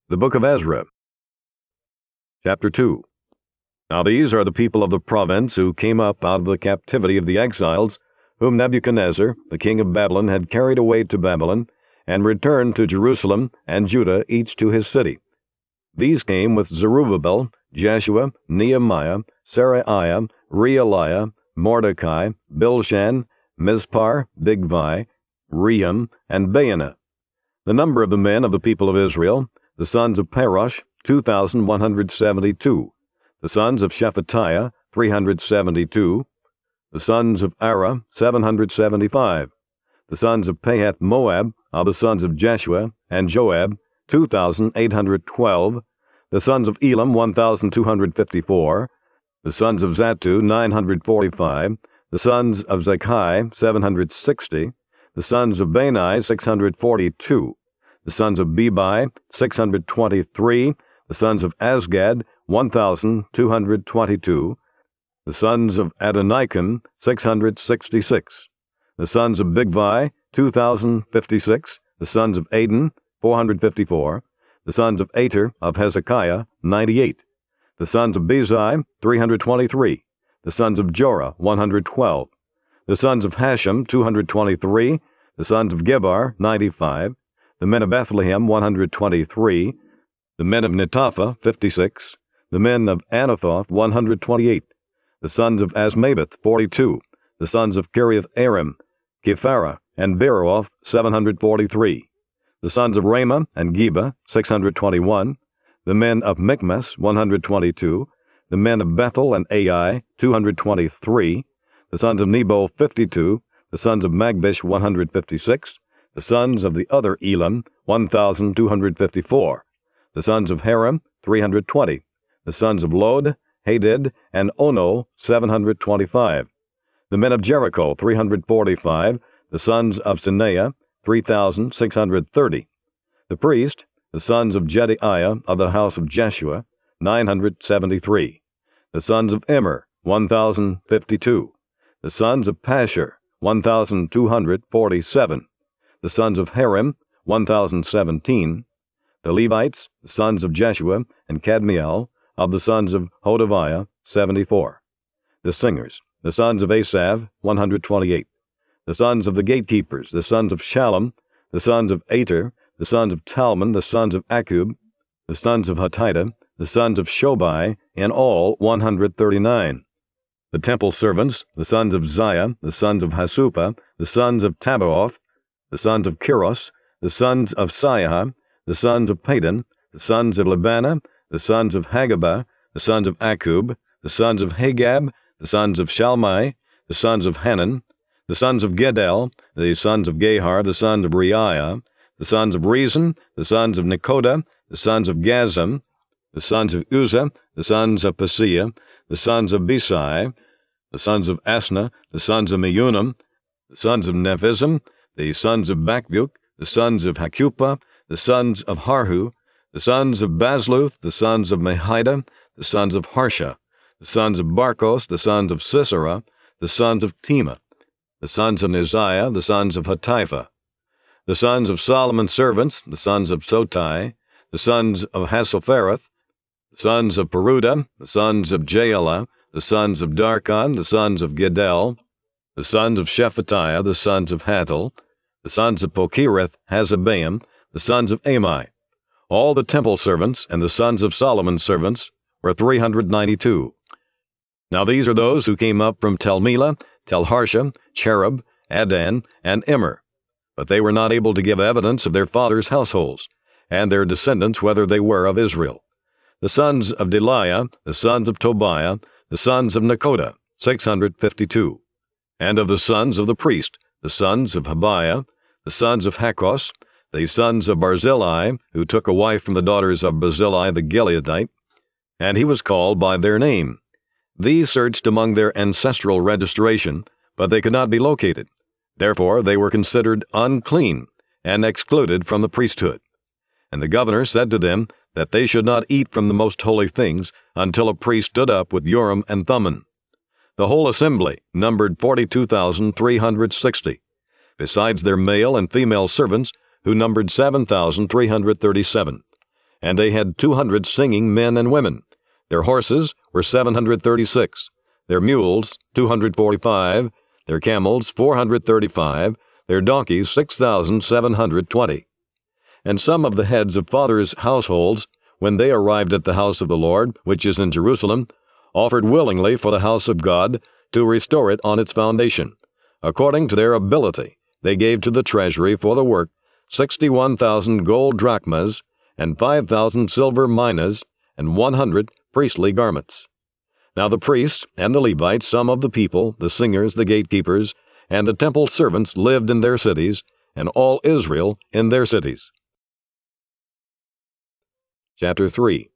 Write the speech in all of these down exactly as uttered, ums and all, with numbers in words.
The Book of Ezra. Chapter two. Now these are the people of the province who came up out of the captivity of the exiles, whom Nebuchadnezzar, the king of Babylon, had carried away to Babylon, and returned to Jerusalem and Judah, each to his city. These came with Zerubbabel, Jeshua, Nehemiah, Seraiah, Realiah, Mordecai, Bilshan, Mizpar, Bigvai, Rehum, and Baanah. The number of the men of the people of Israel, the sons of Parosh, two thousand one hundred seventy-two. The sons of Shephatiah, three hundred seventy-two. The sons of Ara, seven hundred seventy-five. The sons of Pahath Moab, of the sons of Jeshua and Joab, two thousand eight hundred twelve. The sons of Elam, one thousand two hundred fifty-four. The sons of Zattu, nine hundred forty-five. The sons of Zakai, seven hundred sixty. The sons of Bani, six hundred forty-two. The sons of Bebai, six hundred twenty-three. The sons of Azgad, one thousand two hundred twenty-two. The sons of Adonikam, six hundred sixty-six. The sons of Bigvai, two thousand fifty-six. The sons of Adin, four hundred fifty-four. The sons of Ater of Hezekiah, ninety-eight. The sons of Bezai, three hundred twenty-three. The sons of Jorah, one hundred twelve. The sons of Hashem, two hundred twenty-three. The sons of Gebar, ninety-five. The men of Bethlehem, one hundred twenty-three. The men of Netapha, fifty-six. The men of Anathoth, one hundred twenty-eight. The sons of Asmaveth, forty-two. The sons of Kiriath-Arim, Kephara, and Beeroth, seven hundred forty-three. The sons of Ramah and Geba, six hundred twenty-one. The men of Michmas, one hundred twenty-two. The men of Bethel and Ai, two hundred twenty-three. The sons of Nebo, fifty-two. The sons of Magbish, one hundred fifty-six. The sons of the other Elam, one thousand two hundred fifty-four. The sons of Haram, three hundred twenty. The sons of Lod, Hadid, and Ono, seven hundred twenty-five. The men of Jericho, three hundred forty-five. The sons of Sineah, three thousand six hundred thirty. The priest, the sons of Jediaiah of the house of Jeshua, nine hundred seventy-three. The sons of Immer, one thousand fifty-two. The sons of Pashur, one thousand two hundred forty-seven. The sons of Harim, one thousand seventeen. The Levites, the sons of Jeshua and Kadmiel, of the sons of Hodaviah, seventy-four. The singers, the sons of Asaph, one hundred twenty-eight. The sons of the gatekeepers, the sons of Shallum, the sons of Ater, the sons of Talmon, the sons of Akub, the sons of Hatita, the sons of Shobai, in all one hundred thirty-nine. The temple servants, the sons of Ziah, the sons of Hasupah, the sons of Tabaoth, the sons of Kiros, the sons of Siah, the sons of Padon, the sons of Lebana, the sons of Hagabah, the sons of Akub, the sons of Hagab, the sons of Shalmai, the sons of Hanan, the sons of Gedel, the sons of Gehar, the sons of Reiah, the sons of Rezin, the sons of Nekoda, the sons of Gazam, the sons of Uzzah, the sons of Paseah, the sons of Besai, the sons of Asna, the sons of Meunim, the sons of Nephizim, the sons of Bakbuk, the sons of Hakupah, the sons of Harhu, the sons of Basluth, the sons of Mehida, the sons of Harsha, the sons of Barkos, the sons of Sisera, the sons of Tema, the sons of Neziah, the sons of Hatipha, the sons of Solomon's servants, the sons of Sotai, the sons of Hassophereth, the sons of Peruda, the sons of Jaela, the sons of Darkon, the sons of Gedel, the sons of Shephatiah, the sons of Hattil, the sons of Pokereth Hazabaim, the sons of Amai. All the temple servants and the sons of Solomon's servants were three hundred ninety-two. Now these are those who came up from Telmela, Telharsha, Cherub, Adan, and Immer. But they were not able to give evidence of their fathers' households, and their descendants whether they were of Israel. The sons of Deliah, the sons of Tobiah, the sons of Nekoda, six hundred fifty-two. And of the sons of the priest, the sons of Habiah, the sons of Hakos, the sons of Barzillai, who took a wife from the daughters of Barzillai the Gileadite, and he was called by their name. These searched among their ancestral registration, but they could not be located. Therefore they were considered unclean and excluded from the priesthood. And the governor said to them that they should not eat from the most holy things until a priest stood up with Urim and Thummim. The whole assembly numbered forty-two thousand three hundred sixty, besides their male and female servants, who numbered seven thousand three hundred thirty-seven. and they had two hundred singing men and women. Their horses were seven hundred thirty-six, their mules two hundred forty-five, their camels four hundred thirty-five, their donkeys six thousand seven hundred twenty. And some of the heads of fathers' households, when they arrived at the house of the Lord, which is in Jerusalem, offered willingly for the house of God to restore it on its foundation. According to their ability, they gave to the treasury for the work sixty-one thousand gold drachmas, and five thousand silver minas, and one hundred priestly garments. Now the priests and the Levites, some of the people, the singers, the gatekeepers, and the temple servants lived in their cities, and all Israel in their cities. Chapter three.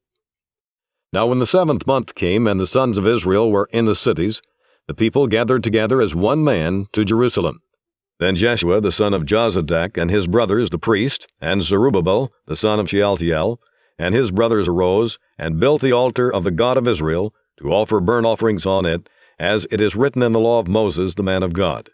Now when the seventh month came, and the sons of Israel were in the cities, the people gathered together as one man to Jerusalem. Then Jeshua the son of Jozadak and his brothers the priest, and Zerubbabel the son of Shealtiel, and his brothers arose, and built the altar of the God of Israel, to offer burnt offerings on it, as it is written in the law of Moses the man of God.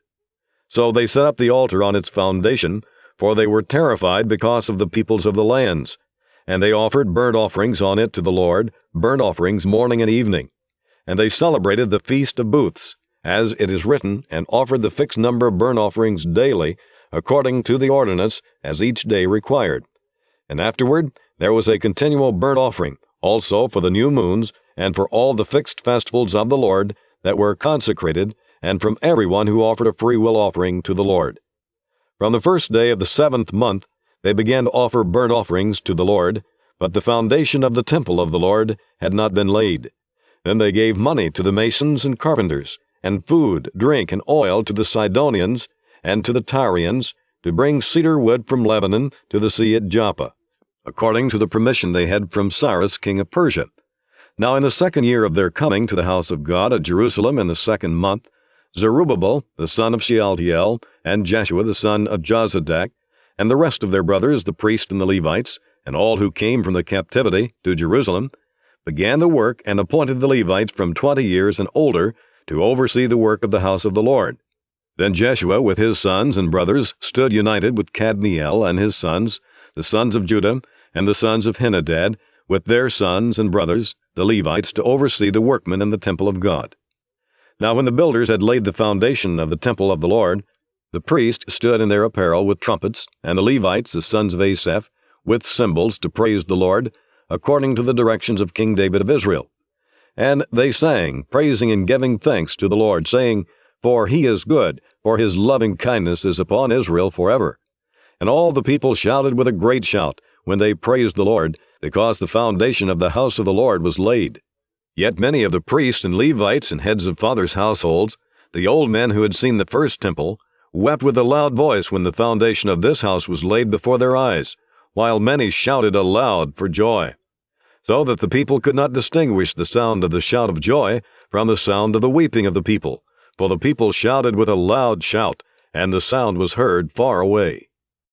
So they set up the altar on its foundation, for they were terrified because of the peoples of the lands. And they offered burnt offerings on it to the Lord, burnt offerings morning and evening. And they celebrated the Feast of Booths, as it is written, and offered the fixed number of burnt offerings daily, according to the ordinance, as each day required. And afterward there was a continual burnt offering, also for the new moons, and for all the fixed festivals of the Lord that were consecrated, and from everyone who offered a freewill offering to the Lord. From the first day of the seventh month they began to offer burnt offerings to the Lord, but the foundation of the temple of the Lord had not been laid. Then they gave money to the masons and carpenters, and food, drink, and oil to the Sidonians and to the Tyrians, to bring cedar wood from Lebanon to the sea at Joppa, according to the permission they had from Cyrus king of Persia. Now in the second year of their coming to the house of God at Jerusalem in the second month, Zerubbabel the son of Shealtiel, and Jeshua the son of Jozadak, and the rest of their brothers, the priests and the Levites, and all who came from the captivity to Jerusalem, began the work and appointed the Levites from twenty years and older to oversee the work of the house of the Lord. Then Jeshua with his sons and brothers stood united with Kadmiel and his sons, the sons of Judah, and the sons of Henadad, with their sons and brothers, the Levites, to oversee the workmen in the temple of God. Now when the builders had laid the foundation of the temple of the Lord, the priests stood in their apparel with trumpets, and the Levites, the sons of Asaph, with cymbals to praise the Lord, according to the directions of King David of Israel. And they sang, praising and giving thanks to the Lord, saying, For he is good, for his loving kindness is upon Israel forever. And all the people shouted with a great shout when they praised the Lord, because the foundation of the house of the Lord was laid. Yet many of the priests and Levites and heads of fathers' households, the old men who had seen the first temple, wept with a loud voice when the foundation of this house was laid before their eyes, while many shouted aloud for joy, so that the people could not distinguish the sound of the shout of joy from the sound of the weeping of the people, for the people shouted with a loud shout, and the sound was heard far away.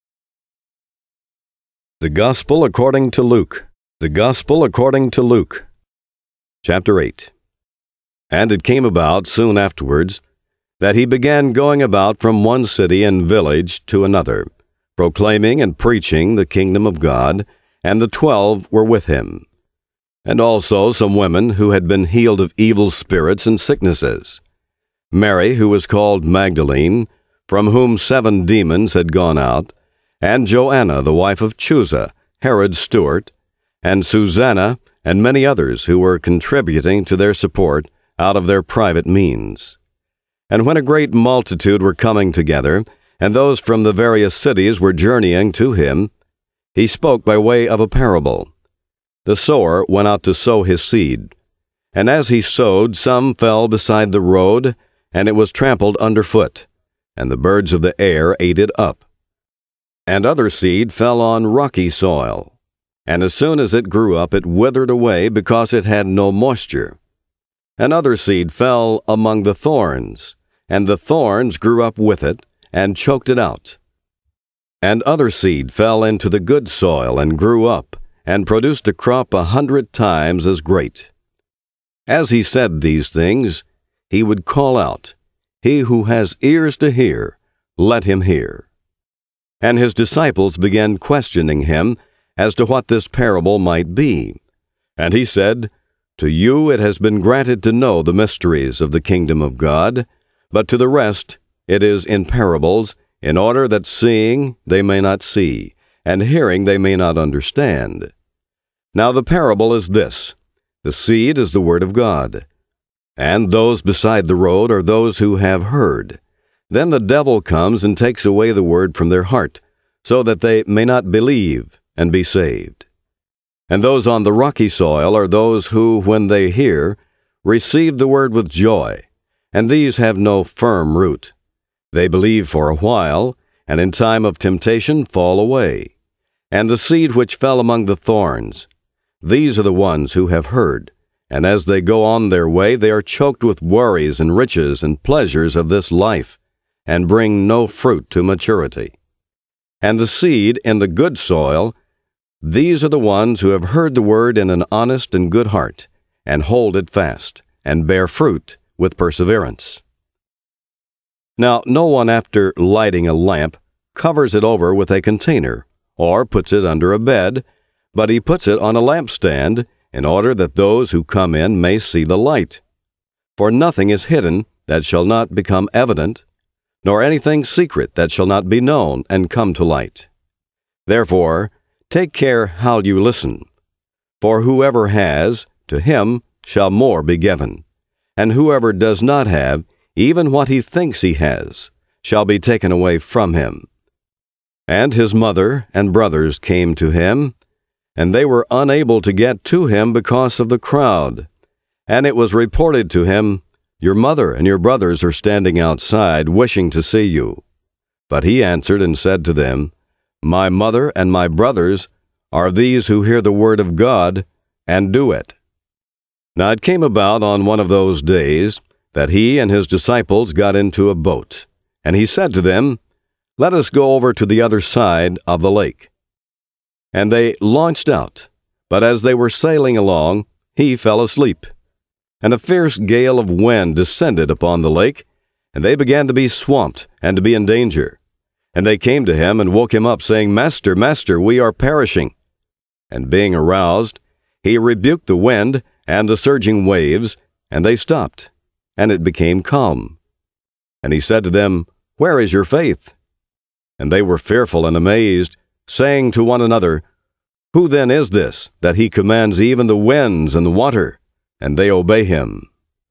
The Gospel according to Luke. The Gospel according to Luke. Chapter eight. And it came about soon afterwards that he began going about from one city and village to another, proclaiming and preaching the kingdom of God, and the twelve were with him. And also some women who had been healed of evil spirits and sicknesses. Mary, who was called Magdalene, from whom seven demons had gone out, and Joanna, the wife of Chuza, Herod's steward, and Susanna, and many others who were contributing to their support out of their private means. And when a great multitude were coming together, and those from the various cities were journeying to him, he spoke by way of a parable. The sower went out to sow his seed. And as he sowed, some fell beside the road, and it was trampled underfoot, and the birds of the air ate it up. And other seed fell on rocky soil, and as soon as it grew up it withered away because it had no moisture. And other seed fell among the thorns, and the thorns grew up with it, and choked it out. And other seed fell into the good soil, and grew up, and produced a crop a hundred times as great. As he said these things, he would call out, He who has ears to hear, let him hear. And his disciples began questioning him, as to what this parable might be. And he said, To you it has been granted to know the mysteries of the kingdom of God, but to the rest it is in parables, in order that seeing they may not see, and hearing they may not understand. Now the parable is this: the seed is the word of God, and those beside the road are those who have heard. Then the devil comes and takes away the word from their heart, so that they may not believe and be saved. And those on the rocky soil are those who, when they hear, receive the word with joy, and these have no firm root. They believe for a while, and in time of temptation fall away. And the seed which fell among the thorns, these are the ones who have heard, and as they go on their way they are choked with worries and riches and pleasures of this life, and bring no fruit to maturity. And the seed in the good soil, these are the ones who have heard the word in an honest and good heart, and hold it fast, and bear fruit with perseverance. Now no one, after lighting a lamp, covers it over with a container, or puts it under a bed, but he puts it on a lampstand, in order that those who come in may see the light. For nothing is hidden that shall not become evident, nor anything secret that shall not be known and come to light. Therefore, take care how you listen. For whoever has, to him shall more be given, and whoever does not have, even what he thinks he has, shall be taken away from him. And his mother and brothers came to him, and they were unable to get to him because of the crowd. And it was reported to him, Your mother and your brothers are standing outside, wishing to see you. But he answered and said to them, My mother and my brothers are these who hear the word of God and do it. Now it came about on one of those days that he and his disciples got into a boat, and he said to them, Let us go over to the other side of the lake. And they launched out, but as they were sailing along, he fell asleep. And a fierce gale of wind descended upon the lake, and they began to be swamped and to be in danger. And they came to him and woke him up, saying, Master, Master, we are perishing. And being aroused, he rebuked the wind and the surging waves, and they stopped, and it became calm. And he said to them, Where is your faith? And they were fearful and amazed, saying to one another, Who then is this, that he commands even the winds and the water, and they obey him?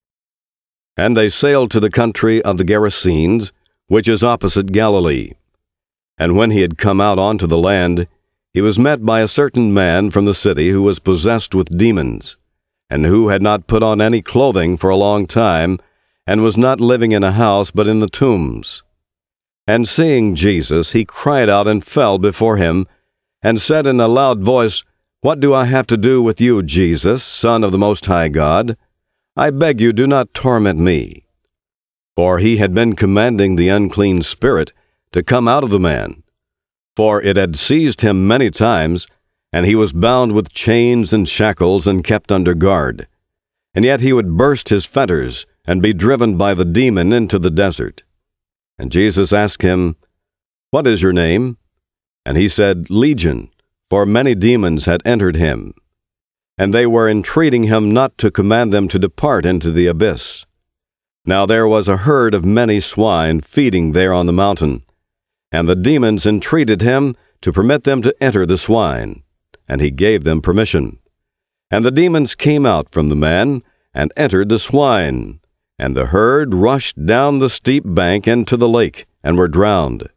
And they sailed to the country of the Gerasenes, which is opposite Galilee. And when he had come out onto the land, he was met by a certain man from the city who was possessed with demons, and who had not put on any clothing for a long time, and was not living in a house but in the tombs. And seeing Jesus, he cried out and fell before him, and said in a loud voice, What do I have to do with you, Jesus, Son of the Most High God? I beg you, do not torment me. For he had been commanding the unclean spirit to come out of the man. For it had seized him many times, and he was bound with chains and shackles and kept under guard. And yet he would burst his fetters and be driven by the demon into the desert. And Jesus asked him, What is your name? And he said, Legion, for many demons had entered him. And they were entreating him not to command them to depart into the abyss. Now there was a herd of many swine feeding there on the mountain. And the demons entreated him to permit them to enter the swine. And he gave them permission. And the demons came out from the man and entered the swine. And the herd rushed down the steep bank into the lake, and were drowned.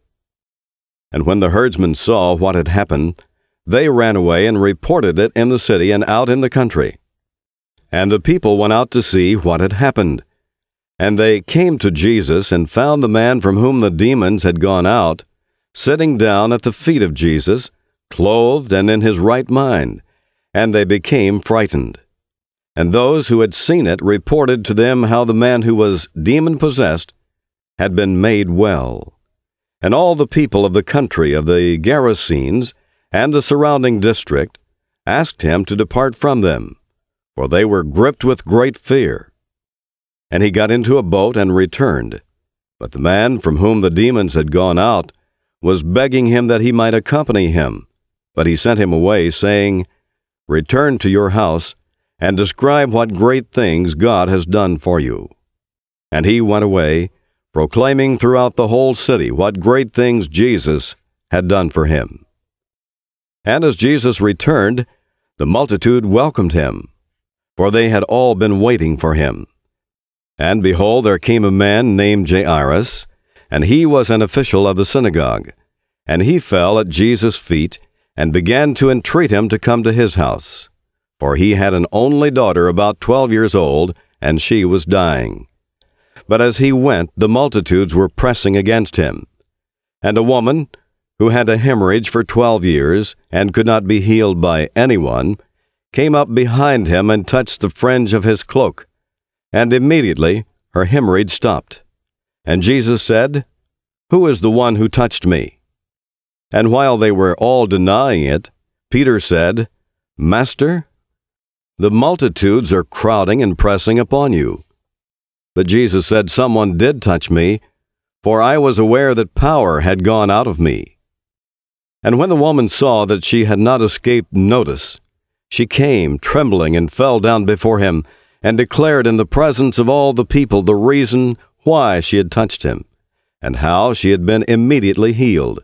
And when the herdsmen saw what had happened, they ran away and reported it in the city and out in the country. And the people went out to see what had happened. And they came to Jesus and found the man from whom the demons had gone out, sitting down at the feet of Jesus, clothed and in his right mind, and they became frightened. And those who had seen it reported to them how the man who was demon-possessed had been made well. And all the people of the country of the Gerasenes and the surrounding district asked him to depart from them, for they were gripped with great fear. And he got into a boat and returned. But the man from whom the demons had gone out was begging him that he might accompany him. but he sent him away, saying, Return to your house, and describe what great things God has done for you. And he went away, proclaiming throughout the whole city what great things Jesus had done for him. And as Jesus returned, the multitude welcomed him, for they had all been waiting for him. And behold, there came a man named Jairus, and he was an official of the synagogue. And he fell at Jesus' feet, and began to entreat him to come to his house. For he had an only daughter about twelve years old, and she was dying. But as he went, the multitudes were pressing against him. And a woman, who had a hemorrhage for twelve years, and could not be healed by anyone, came up behind him and touched the fringe of his cloak. And immediately her hemorrhage stopped. And Jesus said, Who is the one who touched me? And while they were all denying it, Peter said, Master, the multitudes are crowding and pressing upon you. But Jesus said, Someone did touch me, for I was aware that power had gone out of me. And when the woman saw that she had not escaped notice, she came trembling and fell down before him, and declared in the presence of all the people the reason why she had touched him, and how she had been immediately healed.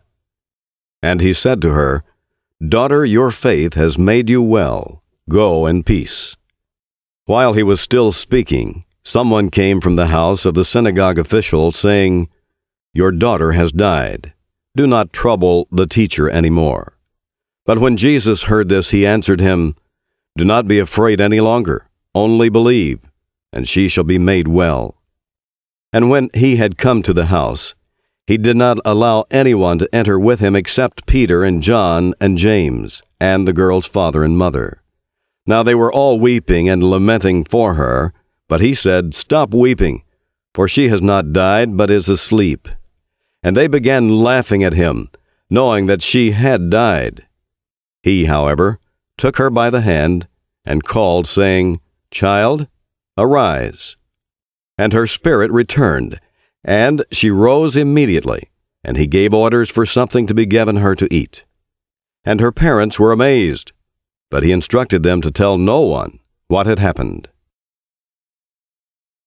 And he said to her, Daughter, your faith has made you well. Go in peace. While he was still speaking, someone came from the house of the synagogue official, saying, Your daughter has died. Do not trouble the teacher any more. But when Jesus heard this, he answered him, Do not be afraid any longer. Only believe, and she shall be made well. And when he had come to the house, he did not allow anyone to enter with him except Peter and John and James, and the girl's father and mother. Now they were all weeping and lamenting for her, but he said, Stop weeping, for she has not died, but is asleep. And they began laughing at him, knowing that she had died. He, however, took her by the hand, and called, saying, Child, arise. And her spirit returned, and she rose immediately, and he gave orders for something to be given her to eat. And her parents were amazed, but he instructed them to tell no one what had happened.